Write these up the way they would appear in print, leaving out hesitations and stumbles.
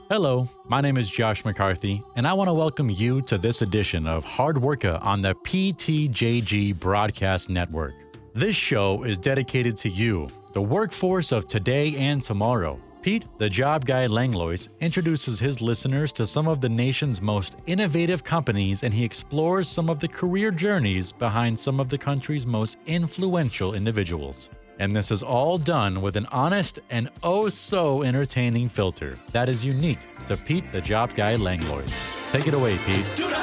Hello, my name is Josh McCarthy, and I want to welcome you to this edition of Hard Worka on the PTJG Broadcast Network. This show is dedicated to you, the workforce of today and tomorrow. Pete, the job guy Langlois, introduces his listeners to some of the nation's most innovative companies, and he explores some of the career journeys behind some of the country's most influential individuals. And this is all done with an honest and oh-so-entertaining filter that is unique to Pete, the job guy Langlois. Take it away, Pete.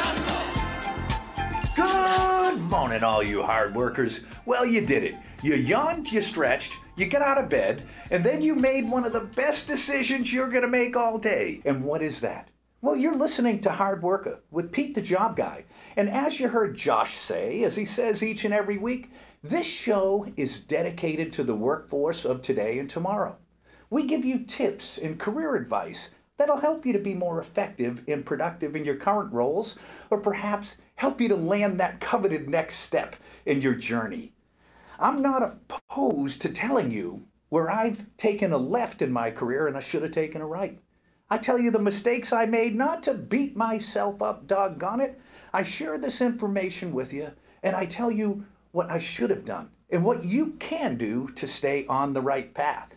Good morning, all you hard workers. Well, you did it. You yawned, you stretched, you got out of bed, and then you made one of the best decisions you're going to make all day. And what is that? Well, you're listening to Hard Worka with Pete, the job guy. And as you heard Josh say, as he says each and every week, this show is dedicated to the workforce of today and tomorrow. We give you tips and career advice that'll help you to be more effective and productive in your current roles, or perhaps help you to land that coveted next step in your journey. I'm not opposed to telling you where I've taken a left in my career and I should have taken a right. I tell you the mistakes I made, not to beat myself up, doggone it. I share this information with you, and I tell you what I should have done and what you can do to stay on the right path.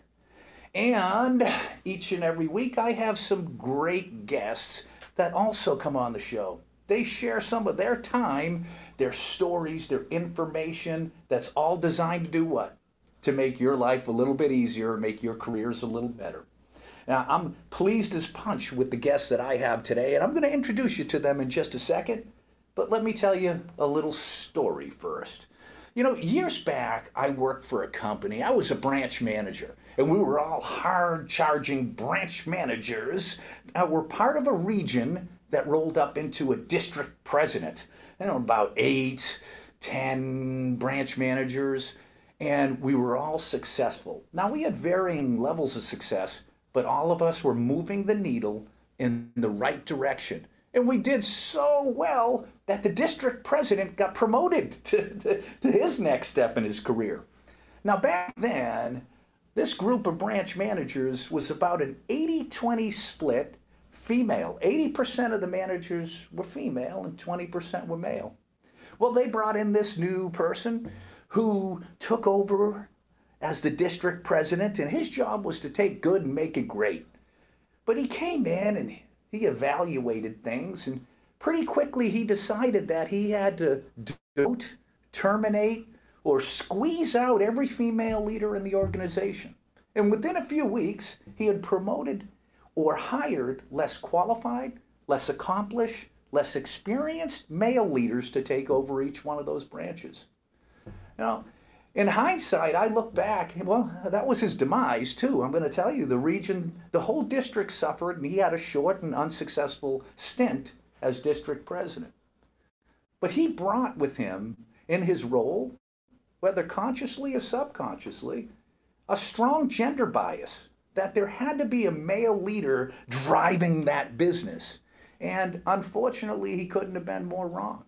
And each and every week I have some great guests that also come on the show. They share some of their time, their stories, their information that's all designed to do what? To make your life a little bit easier, make your careers a little better. Now, I'm pleased as punch with the guests that I have today, and I'm going to introduce you to them in just a second. But let me tell you a little story first. You know, years back, I worked for a company. I was a branch manager, and we were all hard-charging branch managers that were part of a region that rolled up into a district president. About 8, 10 branch managers, and we were all successful. Now, we had varying levels of success, but all of us were moving the needle in the right direction. And we did so well that the district president got promoted to his next step in his career. Now, back then, this group of branch managers was about an 80-20 split female. 80% of the managers were female and 20% were male. Well, they brought in this new person who took over as the district president, and his job was to take good and make it great. But he came in and he evaluated things, and pretty quickly he decided that he had to demote, terminate, or squeeze out every female leader in the organization. And within a few weeks, he had promoted or hired less qualified, less accomplished, less experienced male leaders to take over each one of those branches. Now, in hindsight, I look back, well, that was his demise too. I'm going to tell you, the region, the whole district suffered, and he had a short and unsuccessful stint as district president. But he brought with him in his role, whether consciously or subconsciously, a strong gender bias, that there had to be a male leader driving that business. And unfortunately, he couldn't have been more wrong.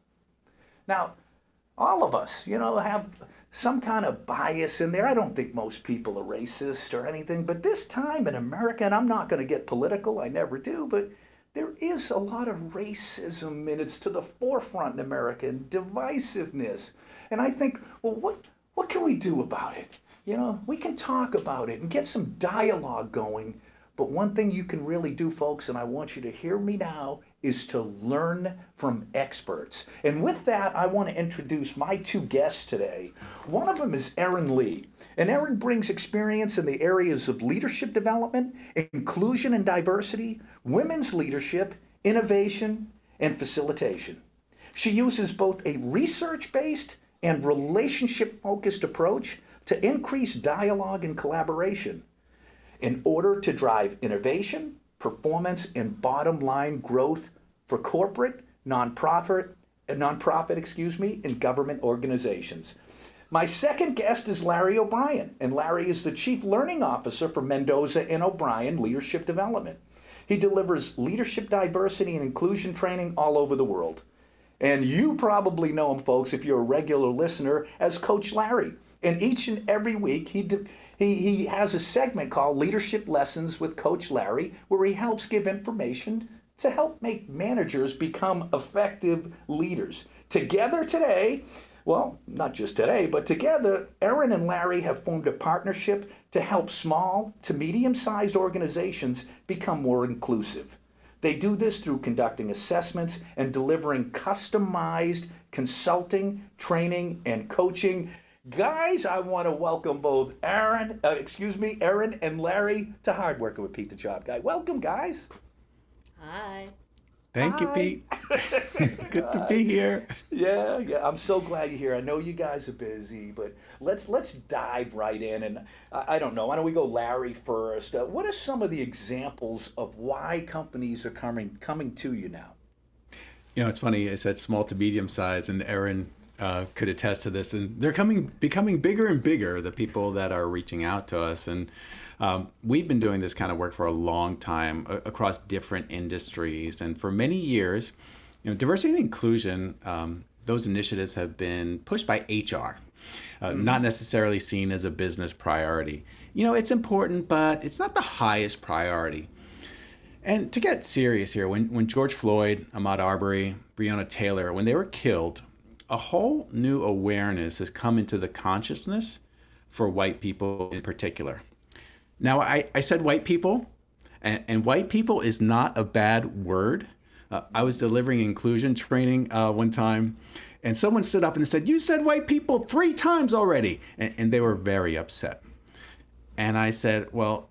Now, all of us, have some kind of bias in there. I don't think most people are racist or anything, but this time in America, and I'm not going to get political, I never do, but there is a lot of racism, and it's to the forefront in America, and divisiveness. And I think, well, what can we do about it? We can talk about it and get some dialogue going. But one thing you can really do, folks, and I want you to hear me now, is to learn from experts. And with that, I want to introduce my two guests today. One of them is Erin Lee. And Erin brings experience in the areas of leadership development, inclusion and diversity, women's leadership, innovation, and facilitation. She uses both a research-based and relationship-focused approach to increase dialogue and collaboration in order to drive innovation, performance, and bottom line growth for corporate, nonprofit, and government organizations. My second guest is Larry O'Brien, and Larry is the Chief Learning Officer for Mendoza and O'Brien Leadership Development. He delivers leadership diversity and inclusion training all over the world. And you probably know him, folks, if you're a regular listener, as Coach Larry. And each and every week, he has a segment called Leadership Lessons with Coach Larry, where he helps give information to help make managers become effective leaders. Together today, well, not just today, but together, Aaron and Larry have formed a partnership to help small to medium-sized organizations become more inclusive. They do this through conducting assessments and delivering customized consulting, training, and coaching. Guys, I want to welcome both Aaron and Larry to Hard Working with Pete the Job Guy. Welcome, guys. Hi. Thank you, Pete. Good to be here. Yeah, I'm so glad you're here. I know you guys are busy, but let's dive right in. And I don't know, why don't we go Larry first? What are some of the examples of why companies are coming to you now? You know, it's funny. I said small to medium size, and Aaron could attest to this. And they're becoming bigger and bigger, the people that are reaching out to us. And we've been doing this kind of work for a long time across different industries. And for many years, you know, diversity and inclusion, those initiatives have been pushed by HR, not necessarily seen as a business priority. You know, it's important, but it's not the highest priority. And to get serious here, when George Floyd, Ahmaud Arbery, Breonna Taylor, when they were killed, a whole new awareness has come into the consciousness for white people in particular. Now, I said white people, and white people is not a bad word. I was delivering inclusion training one time, and someone stood up and said, "You said white people 3 times already," and they were very upset. And I said, well,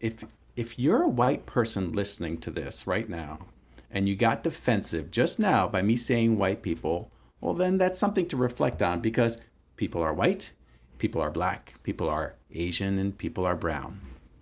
if you're a white person listening to this right now, and you got defensive just now by me saying white people, well, then that's something to reflect on, because people are white, people are black, people are Asian, and people are brown.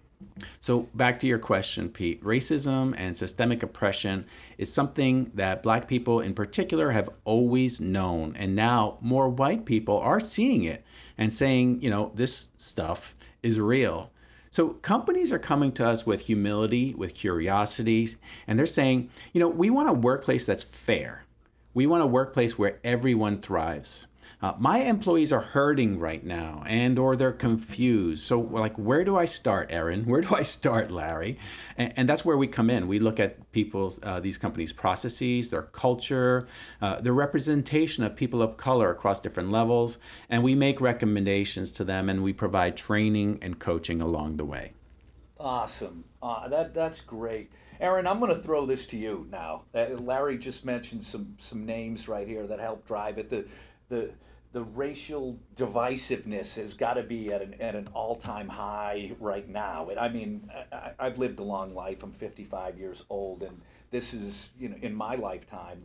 So back to your question, Pete, racism and systemic oppression is something that black people in particular have always known. And now more white people are seeing it and saying, you know, this stuff is real. So companies are coming to us with humility, with curiosities, and they're saying, you know, we want a workplace that's fair. We want a workplace where everyone thrives. My employees are hurting right now, or they're confused. So, like, where do I start, Aaron? Where do I start, Larry? And that's where we come in. We look at these companies' processes, their culture, the representation of people of color across different levels, and we make recommendations to them, and we provide training and coaching along the way. Awesome. That's great. Aaron, I'm going to throw this to you now. Larry just mentioned some names right here that help drive it. The racial divisiveness has got to be at an all-time high right now. And I mean, I've lived a long life. I'm 55 years old, and this is, you know, in my lifetime,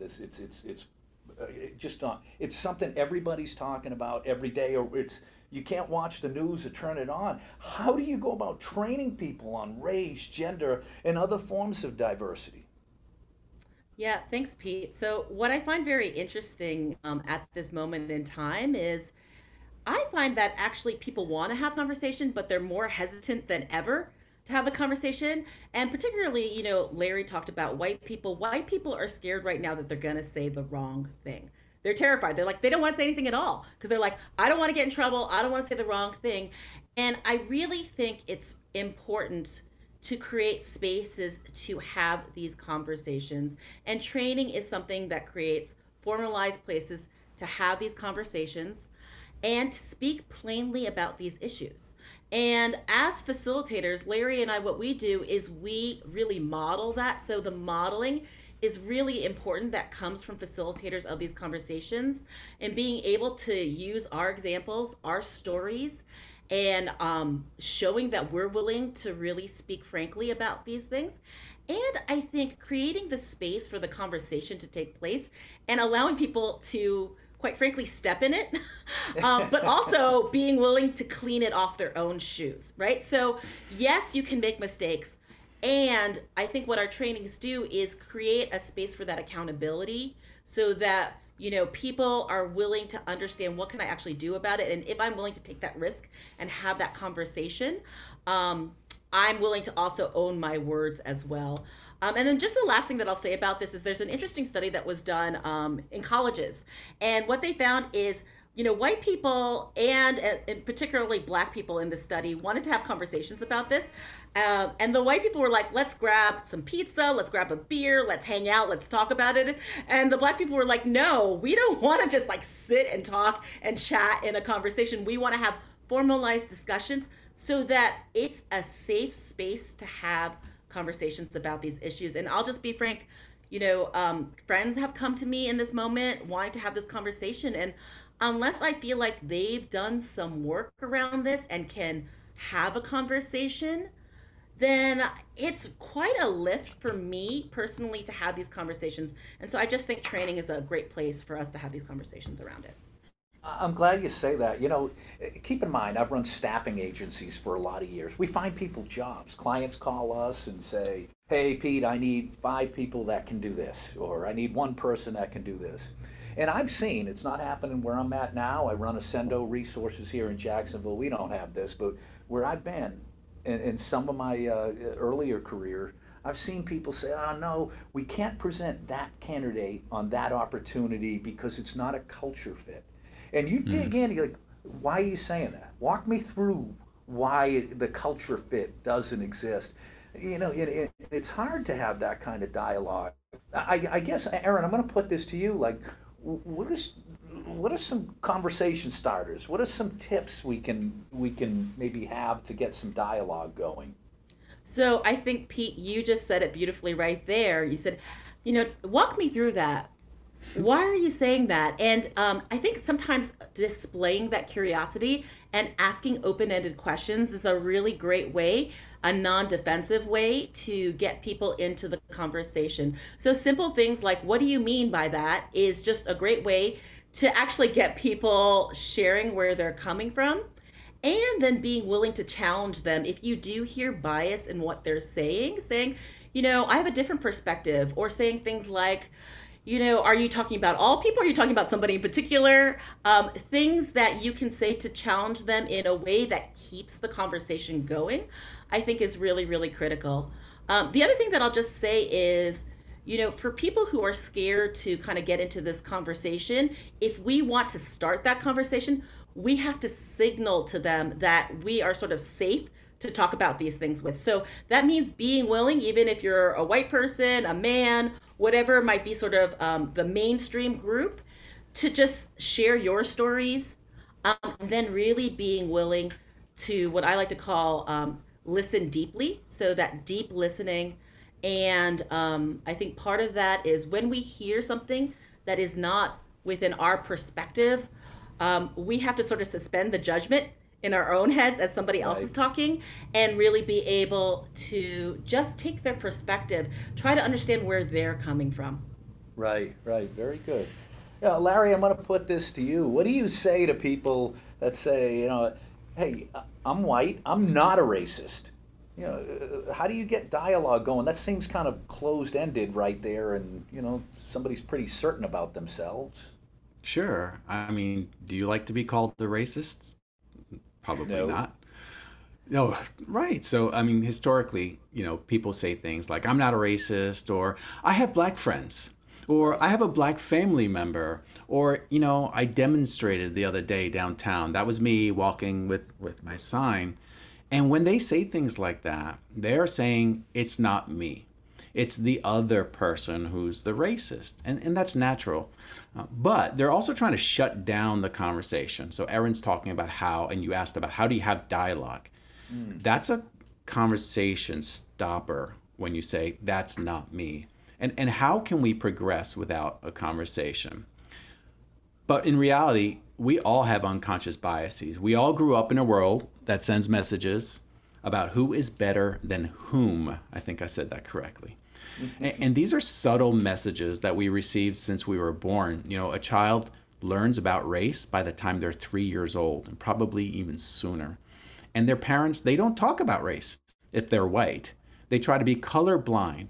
it's something everybody's talking about every day, or you can't watch the news or turn it on. How do you go about training people on race, gender, and other forms of diversity? Yeah, thanks, Pete. So what I find very interesting at this moment in time is I find that actually people want to have conversation, but they're more hesitant than ever to have the conversation. And particularly, you know, Larry talked about white people. White people are scared right now that they're going to say the wrong thing. They're terrified. They're like, they don't want to say anything at all because they're like, I don't want to get in trouble. I don't want to say the wrong thing. And I really think it's important to create spaces to have these conversations. And training is something that creates formalized places to have these conversations and to speak plainly about these issues. And as facilitators, Larry and I, what we do is we really model that. So the modeling is really important that comes from facilitators of these conversations, and being able to use our examples, our stories, and showing that we're willing to really speak frankly about these things. And I think creating the space for the conversation to take place and allowing people to, quite frankly, step in it, but also being willing to clean it off their own shoes, right? So yes, you can make mistakes. And I think what our trainings do is create a space for that accountability so that, you know, people are willing to understand what can I actually do about it. And if I'm willing to take that risk and have that conversation, I'm willing to also own my words as well. And then just the last thing that I'll say about this is there's an interesting study that was done in colleges. And what they found is white people and particularly black people in the study wanted to have conversations about this. And the white people were like, let's grab some pizza, let's grab a beer, let's hang out, let's talk about it. And the black people were like, no, we don't want to just like sit and talk and chat in a conversation. We want to have formalized discussions so that it's a safe space to have conversations about these issues. And I'll just be frank, friends have come to me in this moment wanting to have this conversation. And unless I feel like they've done some work around this and can have a conversation, then it's quite a lift for me personally to have these conversations. And so I just think training is a great place for us to have these conversations around it. I'm glad you say that. Keep in mind, I've run staffing agencies for a lot of years. We find people jobs. Clients call us and say, hey, Pete, I need 5 people that can do this, or I need 1 person that can do this. And I've seen, it's not happening where I'm at now. I run Ascendo Resources here in Jacksonville. We don't have this, but where I've been in some of my earlier career, I've seen people say, oh no, we can't present that candidate on that opportunity because it's not a culture fit. And you dig in, you're like, why are you saying that? Walk me through why the culture fit doesn't exist. It's hard to have that kind of dialogue. I guess, Aaron, I'm going to put this to you. Like, what are some conversation starters? What are some tips we can maybe have to get some dialogue going? So I think, Pete, you just said it beautifully right there. You said, walk me through that. Why are you saying that? And I think sometimes displaying that curiosity and asking open-ended questions is a really great way, a non-defensive way to get people into the conversation. So simple things like, what do you mean by that, is just a great way to actually get people sharing where they're coming from, and then being willing to challenge them. If you do hear bias in what they're saying, I have a different perspective, or saying things like, are you talking about all people? Are you talking about somebody in particular? Things that you can say to challenge them in a way that keeps the conversation going, I think is really, really critical. The other thing that I'll just say is, for people who are scared to kind of get into this conversation, if we want to start that conversation, we have to signal to them that we are sort of safe to talk about these things with. So that means being willing, even if you're a white person, a man, whatever might be sort of the mainstream group, to just share your stories, and then really being willing to, what I like to call, listen deeply. So that deep listening. And I think part of that is when we hear something that is not within our perspective, we have to sort of suspend the judgment in our own heads as somebody else is talking, and really be able to just take their perspective, try to understand where they're coming from. Right. Very good. Larry, I'm going to put this to you. What do you say to people that say, hey, I'm white, I'm not a racist? How do you get dialogue going? That seems kind of closed-ended right there, and, somebody's pretty certain about themselves. Sure. I mean, do you like to be called a racist? Probably not. No, right. So, I mean, historically, people say things like, I'm not a racist, or I have black friends, or I have a black family member, or, I demonstrated the other day downtown. That was me walking with my sign. And when they say things like that, they're saying it's not me. It's the other person who's the racist. And that's natural. But they're also trying to shut down the conversation. So Erin's talking about how, and you asked about how do you have dialogue? That's a conversation stopper when you say, that's not me. And how can we progress without a conversation? But in reality, we all have unconscious biases. We all grew up in a world that sends messages about who is better than whom. I think I said that correctly. And these are subtle messages that we receive since we were born. A child learns about race by the time they're 3 years old, and probably even sooner. And their parents, they don't talk about race if they're white. They try to be colorblind.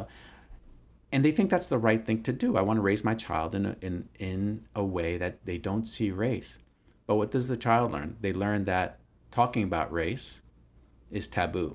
And they think that's the right thing to do. I want to raise my child in a way that they don't see race. But what does the child learn? They learn that talking about race is taboo.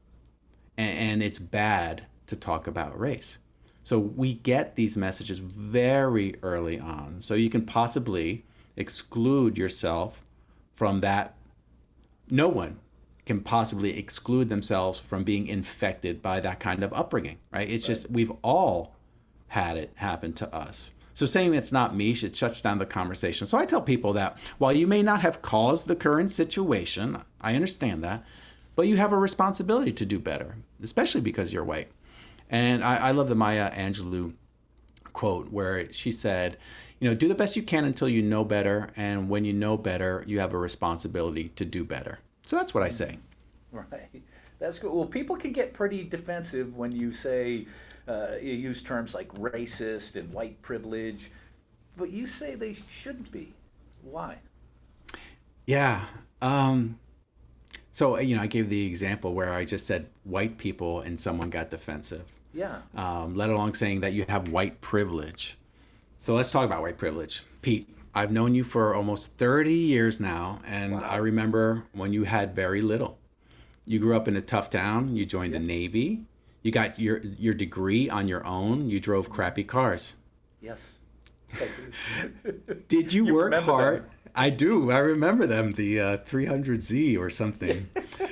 And it's bad to talk about race. So we get these messages very early on. So you can possibly exclude yourself from that. No one can possibly exclude themselves from being infected by that kind of upbringing, right? It's just, we've all had it happen to us. So saying that's not me, it shuts down the conversation. So I tell people that while you may not have caused the current situation, I understand that, but you have a responsibility to do better, especially because you're white. And I love the Maya Angelou quote where she said, do the best you can until you know better. And when you know better, you have a responsibility to do better. So that's what I say. Right. That's good. Well, people can get pretty defensive when you say, you use terms like racist and white privilege, but you say they shouldn't be. Why? Yeah. So, I gave the example where I just said white people and someone got defensive. Yeah. Let alone saying that you have white privilege. So let's talk about white privilege. Pete, I've known you for almost 30 years now, and wow. I remember when you had very little. You grew up in a tough town, you joined the Navy, you got your degree on your own, you drove crappy cars. Yes. Did you work hard? Them? I do. I remember them, the 300Z or something.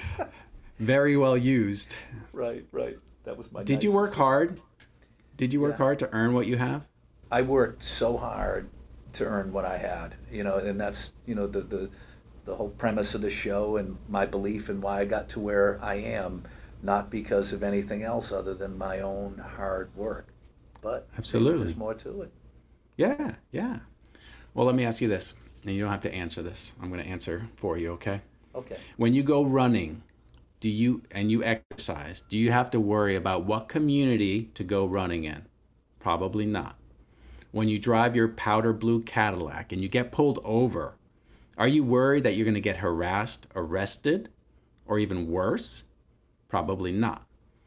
Very well used. Right. That was my Did you work hard? Did you work hard to earn what you have? I worked so hard to earn what I had, and that's, the whole premise of the show and my belief in why I got to where I am, not because of anything else other than my own hard work. But absolutely, there's more to it. Yeah. Well, let me ask you this, and you don't have to answer this. I'm going to answer for you, okay? Okay. When you go running, you exercise, do you have to worry about what community to go running in? Probably not. When you drive your powder blue Cadillac and you get pulled over, are you worried that you're going to get harassed, arrested, or even worse? Probably not.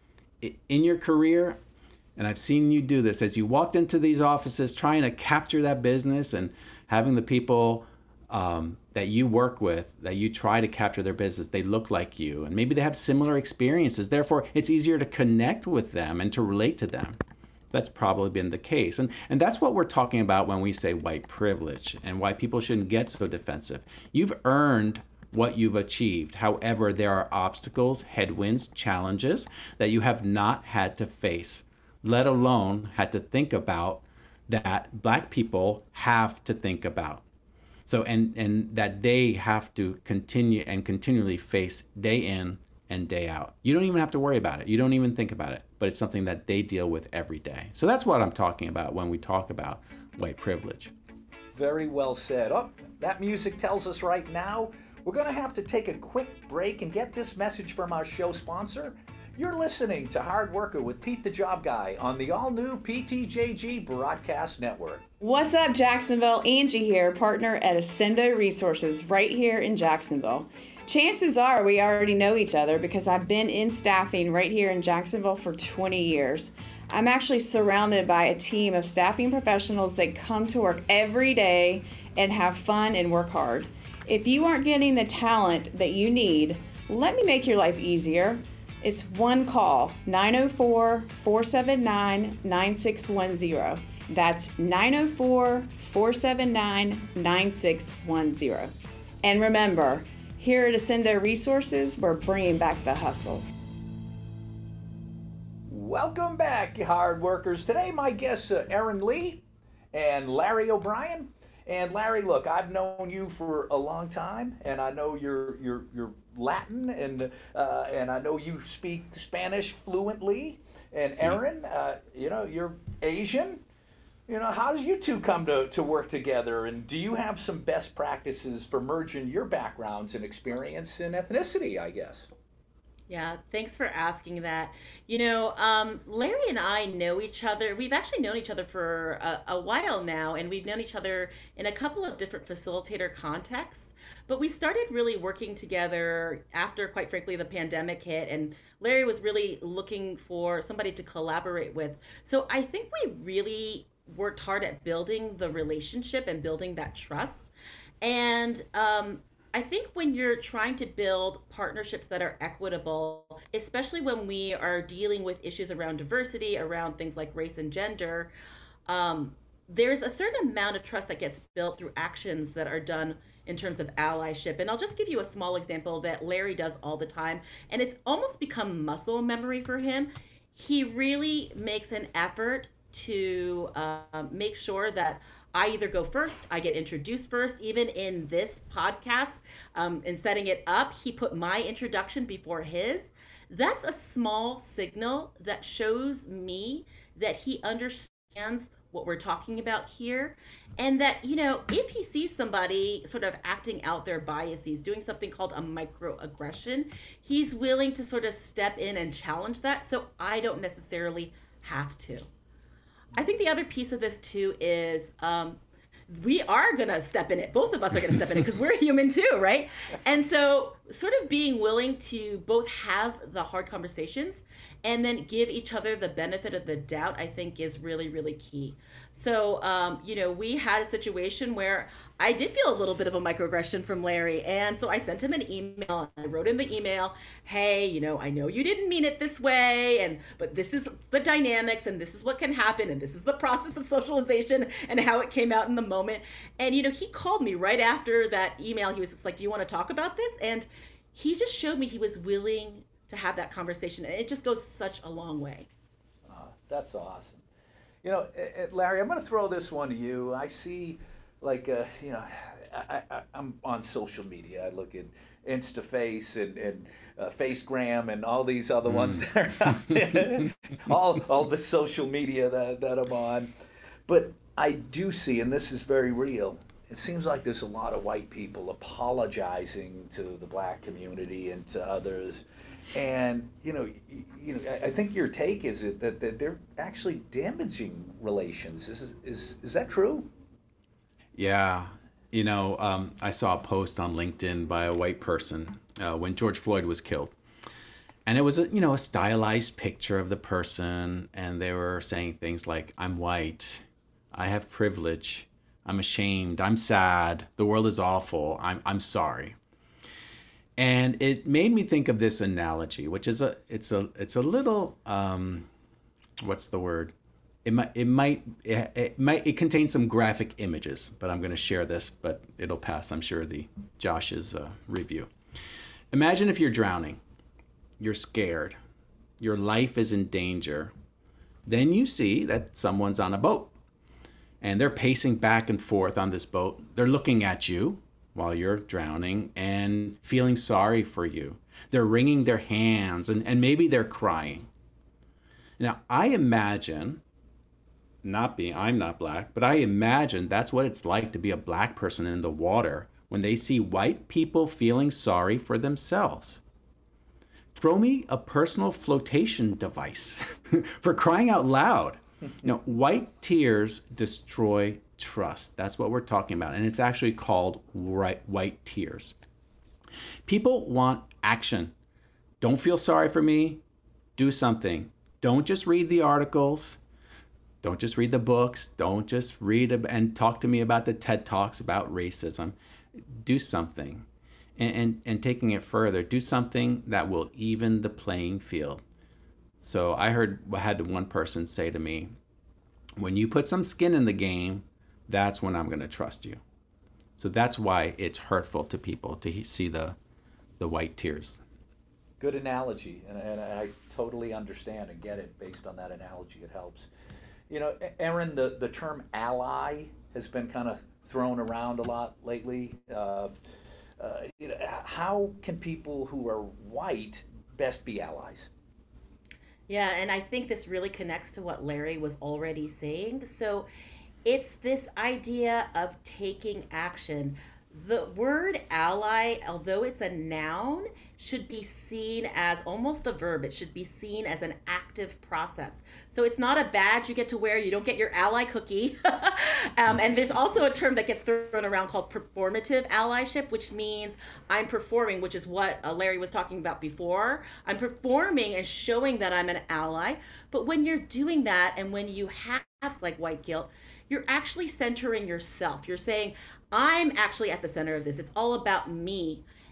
In your career, and I've seen you do this, as you walked into these offices trying to capture that business and having the people that you work with, that you try to capture their business, they look like you, and maybe they have similar experiences. Therefore, it's easier to connect with them and to relate to them. That's probably been the case. And that's what we're talking about when we say white privilege and why people shouldn't get so defensive. You've earned what you've achieved. However, there are obstacles, headwinds, challenges that you have not had to face, let alone had to think about, that Black people have to think about. So, and that they have to continue and continually face day in and day out. You don't even have to worry about it. You don't even think about it, but it's something that they deal with every day. So that's what I'm talking about when we talk about white privilege. Very well said. Oh, that music tells us right now we're going to have to take a quick break and get this message from our show sponsor. You're listening to Hard Worker with Pete the Job Guy on the all-new PTJG Broadcast Network. What's up, Jacksonville? Angie here, partner at Ascendo Resources right here in Jacksonville. Chances are we already know each other because I've been in staffing right here in Jacksonville for 20 years. I'm actually surrounded by a team of staffing professionals that come to work every day and have fun and work hard. If you aren't getting the talent that you need, let me make your life easier. It's one call, 904-479-9610. That's 904-479-9610. And remember, here at Ascendo Resources, we're bringing back the hustle. Welcome back, you hard workers. Today, my guests are Erin Lee and Larry O'Brien. And Larry, look, I've known you for a long time, and I know you're Latin, and I know you speak Spanish fluently. And Erin, you're Asian. How did you two come to work together? And do you have some best practices for merging your backgrounds and experience and ethnicity, I guess? Yeah, thanks for asking that. Larry and I know each other. We've actually known each other for a while now, and we've known each other in a couple of different facilitator contexts. But we started really working together after, quite frankly, the pandemic hit, and Larry was really looking for somebody to collaborate with. So I think we really worked hard at building the relationship and building that trust. And I think when you're trying to build partnerships that are equitable, especially when we are dealing with issues around diversity, around things like race and gender, there's a certain amount of trust that gets built through actions that are done in terms of allyship. And I'll just give you a small example that Larry does all the time, and it's almost become muscle memory for him. He really makes an effort to make sure that I either go first, I get introduced first. Even in this podcast, in setting it up, he put my introduction before his. That's a small signal that shows me that he understands what we're talking about here, and that, you know, if he sees somebody sort of acting out their biases, doing something called a microaggression, he's willing to sort of step in and challenge that, so I don't necessarily have to. I think the other piece of this too is we are going to step in it. Both of us are going to step in it because we're human too, right? And so sort of being willing to both have the hard conversations and then give each other the benefit of the doubt, I think is really, really key. So, you know, we had a situation where I did feel a little bit of a microaggression from Larry. And so I sent him an email. I wrote in the email, hey, you know you didn't mean it this way, but this is the dynamics, and this is what can happen, and this is the process of socialization and how it came out in the moment. And, you know, he called me right after that email. He was just like, do you want to talk about this? And he just showed me he was willing to have that conversation. And it just goes such a long way. That's awesome. You know, Larry, I'm going to throw this one to you. I see, like, you know, I'm on social media. I look at InstaFace and Facegram and all these other ones that are out there. all the social media that I'm on. But I do see, and this is very real, it seems like there's a lot of white people apologizing to the black community and to others. And you know, I think your take is that they're actually damaging relations. Is that true? Yeah, you know, I saw a post on LinkedIn by a white person when George Floyd was killed, and it was a stylized picture of the person, and they were saying things like, "I'm white, I have privilege, I'm ashamed, I'm sad, the world is awful, I'm sorry." And it made me think of this analogy, which is it's a little what's the word? It contains some graphic images, but I'm going to share this, but it'll pass, I'm sure, Josh's review. Imagine if you're drowning, you're scared, your life is in danger. Then you see that someone's on a boat, and they're pacing back and forth on this boat. They're looking at you while you're drowning and feeling sorry for you. They're wringing their hands and maybe they're crying. Now, I imagine, I'm not black, but I imagine that's what it's like to be a black person in the water when they see white people feeling sorry for themselves. Throw me a personal flotation device for crying out loud. White tears destroy trust. That's what we're talking about. And it's actually called white tears. People want action. Don't feel sorry for me. Do something. Don't just read the articles. Don't just read the books. Don't just read and talk to me about the TED Talks about racism. Do something. And taking it further, do something that will even the playing field. So I had one person say to me, when you put some skin in the game, that's when I'm going to trust you. So that's why it's hurtful to people to see the white tears. Good analogy, and I totally understand and get it based on that analogy. It helps. You know, Aaron, the term ally has been kind of thrown around a lot lately. How can people who are white best be allies? Yeah, and I think this really connects to what Larry was already saying. So it's this idea of taking action. The word ally, although it's a noun, should be seen as almost a verb. It should be seen as an active process. So it's not a badge you get to wear. You don't get your ally cookie. And there's also a term that gets thrown around called performative allyship, which means I'm performing, which is what Larry was talking about before. I'm performing and showing that I'm an ally. But when you're doing that, and when you have like white guilt, you're actually centering yourself. You're saying, I'm actually at the center of this. It's all about me.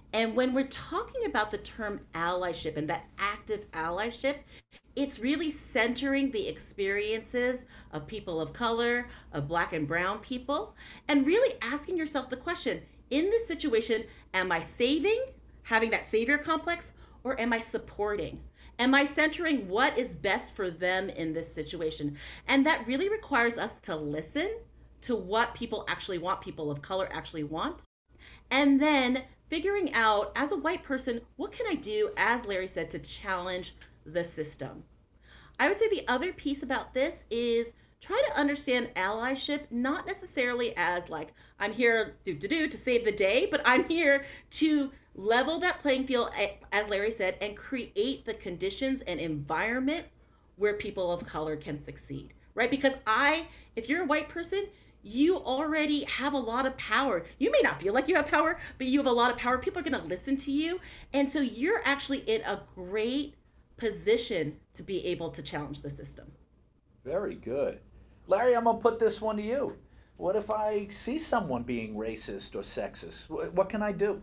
And when we're talking about the term allyship and that active allyship, it's really centering the experiences of people of color, of Black and brown people, and really asking yourself the question, in this situation, am I saving, having that savior complex, or am I supporting? Am I centering what is best for them in this situation? And that really requires us to listen to what people actually want, people of color actually want, and then figuring out, as a white person, what can I do, as Larry said, to challenge the system? I would say the other piece about this is try to understand allyship, not necessarily as like, I'm here to save the day, but I'm here to level that playing field, as Larry said, and create the conditions and environment where people of color can succeed, right? Because if you're a white person, you already have a lot of power. You may not feel like you have power, but you have a lot of power. People are going to listen to you. And so you're actually in a great position to be able to challenge the system. Very good. Larry, I'm going to put this one to you. What if I see someone being racist or sexist? What can I do?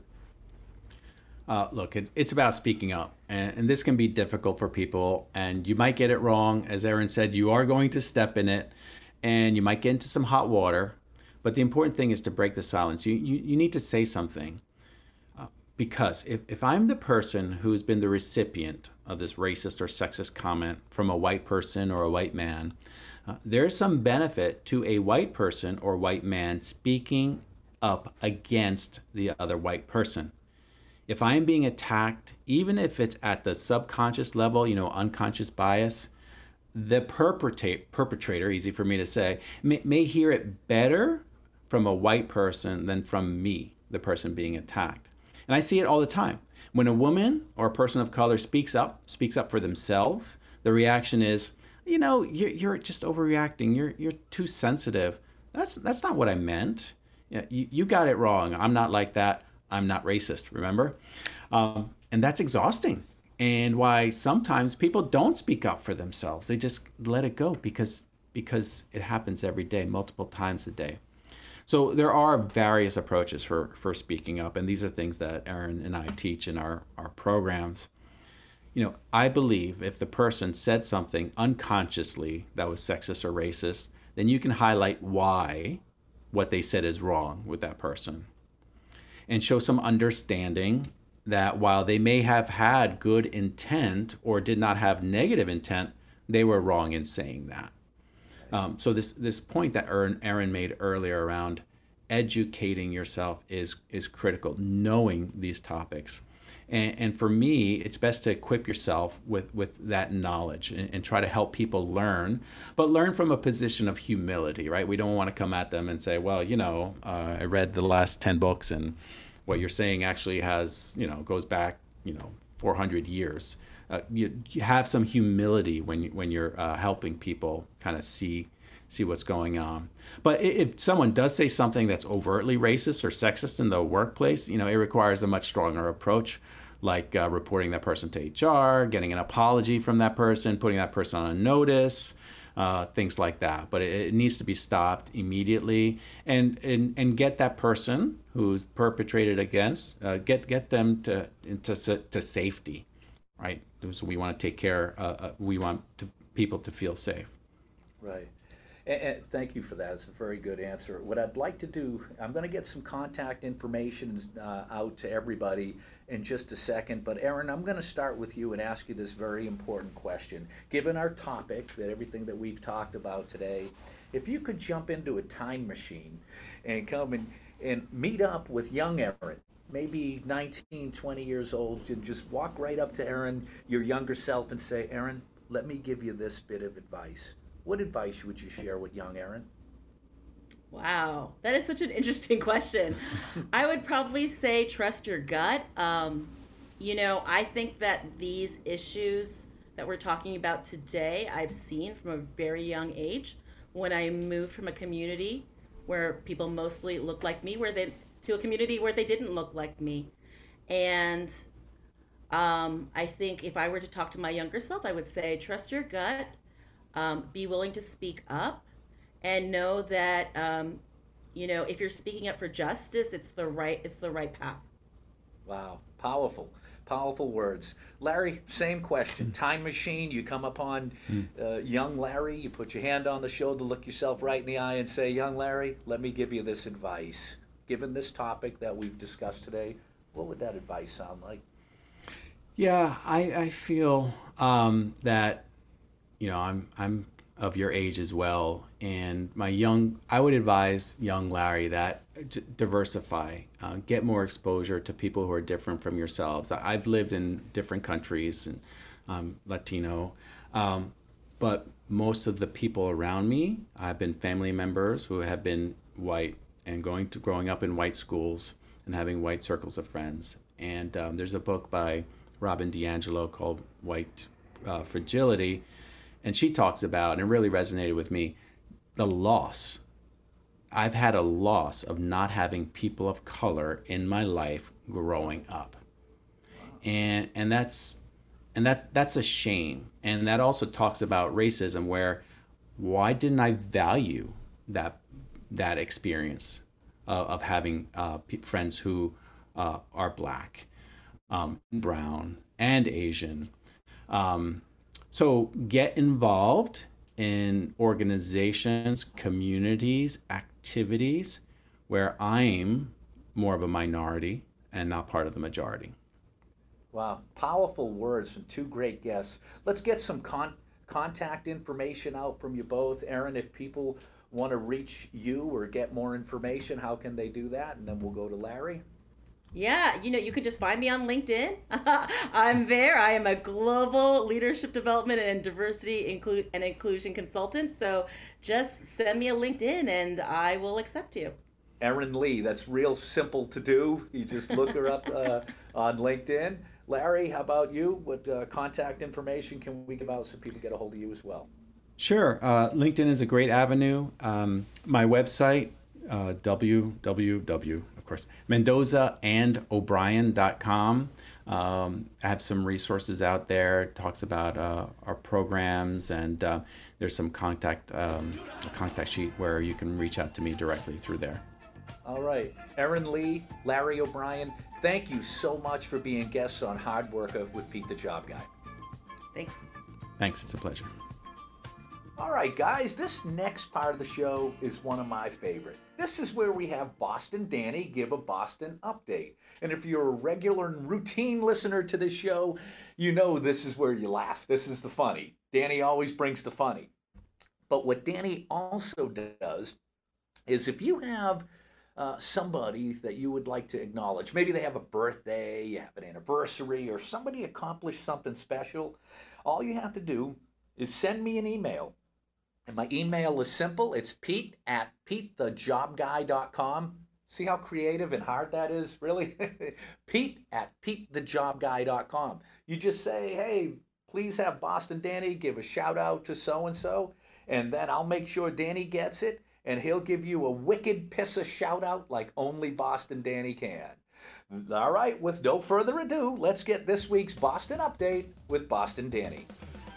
Look, it's about speaking up, and this can be difficult for people, and you might get it wrong. As Erin said, you are going to step in it, and you might get into some hot water, but the important thing is to break the silence. You need to say something, because if I'm the person who's been the recipient of this racist or sexist comment from a white person or a white man, there's some benefit to a white person or white man speaking up against the other white person. If I am being attacked, even if it's at the subconscious level, unconscious bias, the perpetrator, easy for me to say, may hear it better from a white person than from me, the person being attacked. And I see it all the time. When a woman or a person of color speaks up for themselves, the reaction is, you're just overreacting. You're too sensitive. That's not what I meant. You got it wrong. I'm not like that. I'm not racist, remember? And that's exhausting. And why sometimes people don't speak up for themselves. They just let it go because it happens every day, multiple times a day. So there are various approaches for speaking up, and these are things that Erin and I teach in our programs. I believe if the person said something unconsciously that was sexist or racist, then you can highlight why what they said is wrong with that person and show some understanding that while they may have had good intent or did not have negative intent, they were wrong in saying that. So this point that Erin made earlier around educating yourself is critical, knowing these topics. And for me, it's best to equip yourself with that knowledge and try to help people learn, but learn from a position of humility, right? We don't want to come at them and say, well, I read the last 10 books and what you're saying actually goes back, 400 years. You have some humility when you're helping people kind of see what's going on. But if someone does say something that's overtly racist or sexist in the workplace, it requires a much stronger approach, like reporting that person to HR, getting an apology from that person, putting that person on a notice, things like that. But it needs to be stopped immediately, and get that person who's perpetrated against, get them to safety, right? So we want to take care. We want people to feel safe. Right. And thank you for that. It's a very good answer. What I'd like to do, I'm going to get some contact information out to everybody in just a second. But Erin, I'm going to start with you and ask you this very important question. Given our topic, that everything that we've talked about today, if you could jump into a time machine and come and meet up with young Erin, maybe 19, 20 years old, and just walk right up to Erin, your younger self, and say, Erin, let me give you this bit of advice. What advice would you share with young Erin? Wow, that is such an interesting question. I would probably say trust your gut. I think that these issues that we're talking about today, I've seen from a very young age. When I moved from a community where people mostly looked like me, to a community where they didn't look like me. And I think if I were to talk to my younger self, I would say trust your gut. Be willing to speak up, and know that if you're speaking up for justice, it's the right path. Wow, powerful, powerful words. Larry, same question. Time machine, you come upon young Larry, you put your hand on the shoulder, look yourself right in the eye and say, young Larry, let me give you this advice. Given this topic that we've discussed today, what would that advice sound like? Yeah, I feel that, I'm of your age as well, and I would advise young Larry that diversify, get more exposure to people who are different from yourselves. I've lived in different countries, and Latino, but most of the people around me have been family members who have been white and growing up in white schools and having white circles of friends. And there's a book by Robin DiAngelo called White Fragility, and she talks about, and it really resonated with me, the loss. I've had a loss of not having people of color in my life growing up, and that's a shame. And that also talks about racism, where why didn't I value that experience of having friends who are Black, brown, and Asian. So get involved in organizations, communities, activities where I'm more of a minority and not part of the majority. Wow, powerful words from two great guests. Let's get some contact information out from you both. Aaron, if people want to reach you or get more information, how can they do that? And then we'll go to Larry. Yeah, you can just find me on LinkedIn. I'm there. I am a global leadership development and diversity and inclusion consultant. So just send me a LinkedIn and I will accept you. Erin Lee, that's real simple to do. You just look her up on LinkedIn. Larry, how about you? What contact information can we give out so people get a hold of you as well? Sure. LinkedIn is a great avenue. My website, www, of course, mendozaandobrien.com. I have some resources out there. It talks about our programs, and there's some contact sheet where you can reach out to me directly through there. All right. Erin Lee, Larry O'Brien, thank you so much for being guests on Hard Worker with Pete the Job Guy. Thanks. Thanks. It's a pleasure. All right, guys, this next part of the show is one of my favorite. This is where we have Boston Danny give a Boston update. And if you're a regular and routine listener to this show, you know this is where you laugh. This is the funny. Danny always brings the funny. But what Danny also does is if you have somebody that you would like to acknowledge, maybe they have a birthday, you have an anniversary, or somebody accomplished something special, all you have to do is send me an email. And my email is simple. It's pete@petethejobguy.com. See how creative and hard that is, really? pete@petethejobguy.com. You just say, hey, please have Boston Danny give a shout out to so-and-so, and then I'll make sure Danny gets it, and he'll give you a wicked pisser shout out like only Boston Danny can. All right, with no further ado, let's get this week's Boston Update with Boston Danny.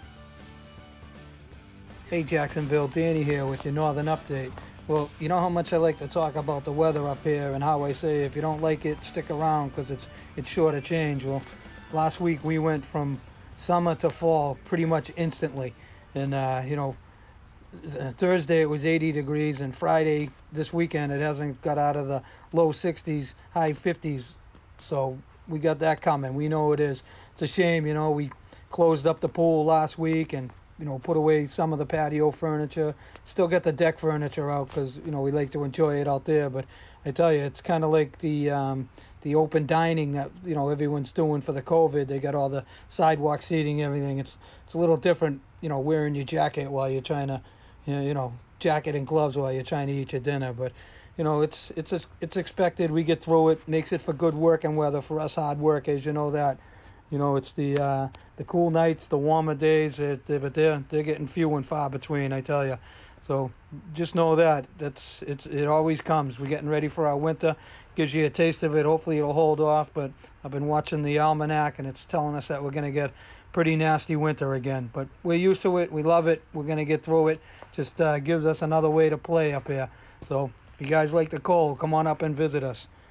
Hey Jacksonville, Danny here with your Northern Update. Well, you know how much I like to talk about the weather up here and how I say if you don't like it, stick around because it's sure to change. Well, last week we went from summer to fall pretty much instantly. And, Thursday it was 80 degrees and Friday this weekend it hasn't got out of the low 60s, high 50s. So we got that coming. We know it is. It's a shame, we closed up the pool last week and put away some of the patio furniture. Still get the deck furniture out because, we like to enjoy it out there. But I tell you, it's kind of like the open dining that, everyone's doing for the COVID. They got all the sidewalk seating, everything. It's a little different, wearing your jacket while you're trying to, jacket and gloves while you're trying to eat your dinner. But, it's expected. We get through it. Makes it for good working weather for us hard workers. That. It's the cool nights, the warmer days, but they're getting few and far between, I tell you. So just know that it always comes. We're getting ready for our winter. Gives you a taste of it. Hopefully it'll hold off. But I've been watching the almanac and it's telling us that we're going to get pretty nasty winter again. But we're used to it. We love it. We're going to get through it. Just gives us another way to play up here. So if you guys like the cold, come on up and visit us.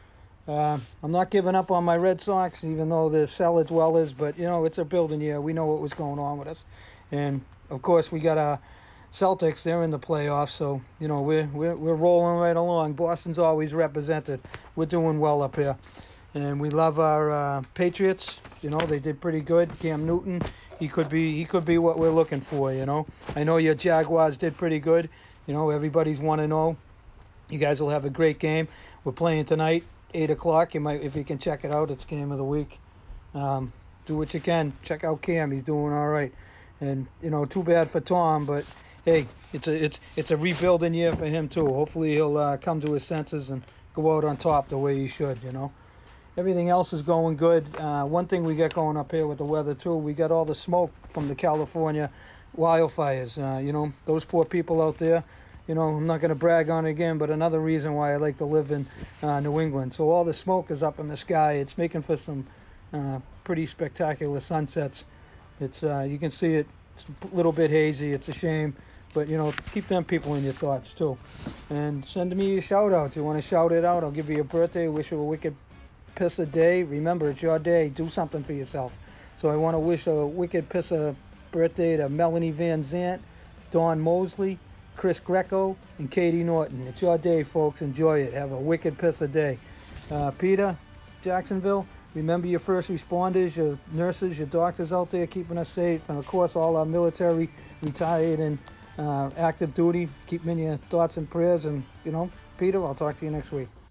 I'm not giving up on my Red Sox, even though they're cellar dwellers, but, it's a building year. We know what was going on with us. And, of course, we got our Celtics. They're in the playoffs, so, we're rolling right along. Boston's always represented. We're doing well up here. And we love our Patriots. They did pretty good. Cam Newton, he could be what we're looking for, I know your Jaguars did pretty good. Everybody's 1-0. You guys will have a great game. We're playing tonight, 8 o'clock. If you can check it out, it's game of the week. Do what you can. Check out Cam. He's doing all right. And, too bad for Tom, but hey, it's a rebuilding year for him too. Hopefully he'll come to his senses and go out on top the way he should, Everything else is going good. One thing we got going up here with the weather too, we got all the smoke from the California wildfires. Those poor people out there. I'm not going to brag on it again, but another reason why I like to live in New England. So all the smoke is up in the sky. It's making for some pretty spectacular sunsets. It's you can see it. It's a little bit hazy. It's a shame, but keep them people in your thoughts too. And send me a shout out. You want to shout it out? I'll give you a birthday. Wish you a wicked piss a day. Remember, it's your day. Do something for yourself. So I want to wish a wicked piss a birthday to Melanie Van Zant, Dawn Mosley, Chris Greco, and Katie Norton. It's your day, folks. Enjoy it. Have a wicked piss a day. Peter, Jacksonville, remember your first responders, your nurses, your doctors out there keeping us safe, and of course all our military, retired and active duty. Keep them in your thoughts and prayers. And Peter, I'll talk to you next week.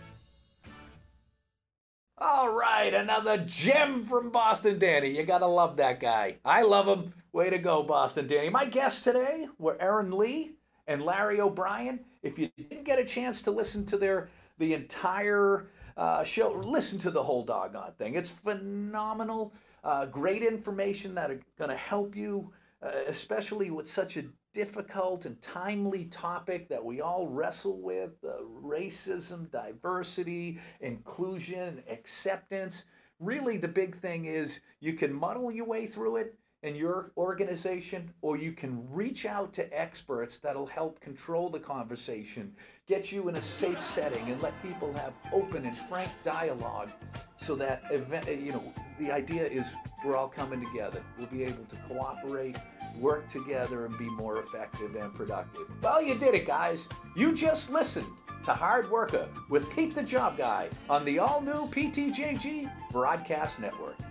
All right, another gem from Boston Danny. You gotta love that guy. I love him. Way to go, Boston Danny. My guests today were Aaron Lee and Larry O'Brien. If you didn't get a chance to listen to the entire show, listen to the whole doggone thing. It's phenomenal. Great information that are going to help you, especially with such a difficult and timely topic that we all wrestle with, racism, diversity, inclusion, acceptance. Really, the big thing is you can muddle your way through it in your organization, or you can reach out to experts that'll help control the conversation, get you in a safe setting, and let people have open and frank dialogue so that, the idea is we're all coming together. We'll be able to cooperate, work together, and be more effective and productive. Well, you did it, guys. You just listened to Hard Worker with Pete the Job Guy on the all-new PTJG Broadcast Network.